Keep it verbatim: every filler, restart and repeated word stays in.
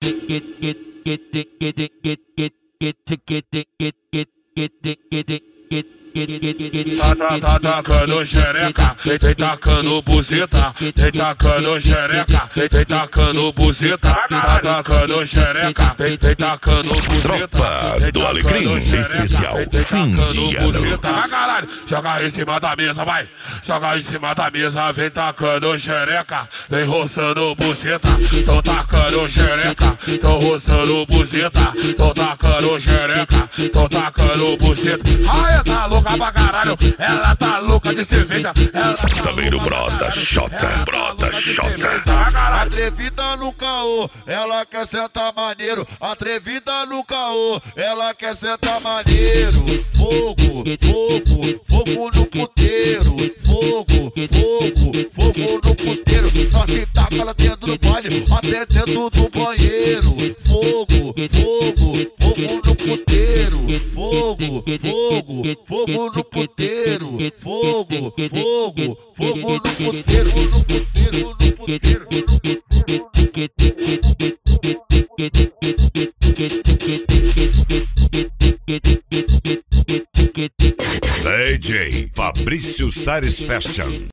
Tá, tá, tá tacando xereca, vem tacando buzeta, vem tacando xereca, vem tacando buzeta, tá tacando xereca, vem tacando buzeta. Tropa do Alecrim, especial fim de ano. Vai, caralho, joga em cima da mesa, vai. Joga em cima da mesa, vem tacando xereca, vem roçando buzeta. Tão tacando xereca, tão roçando buzeta. Tão tacando xereca, tão tacando buzeta. Ai, tá louca pra caralho, ela tá louca de cerveja. Ela tá Também no Brota Xota, Brota Xota. Atrevida no caô, ela quer sentar maneiro. Atrevida no caô, ela quer sentar maneiro. Fogo, fogo, fogo no puteiro. Fogo, fogo, fogo no puteiro. Nós que taca ela dentro do baile, até dentro do banheiro. Fogo, fogo, fogo no puteiro. Fogo, fogo, fogo no puteiro. Fogo, fogo, fogo no puteiro. No puteiro, no puteiro, no D J Fabrício Sares Fashion.